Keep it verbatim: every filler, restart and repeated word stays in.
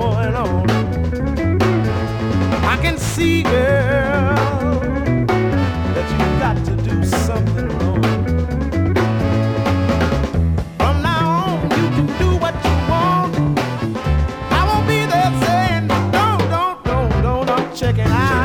going on. I can see, girl, that you've got to do something wrong. From now on, you can do what you want. I won't be there saying, don't, don't, don't, don't, don't check it out.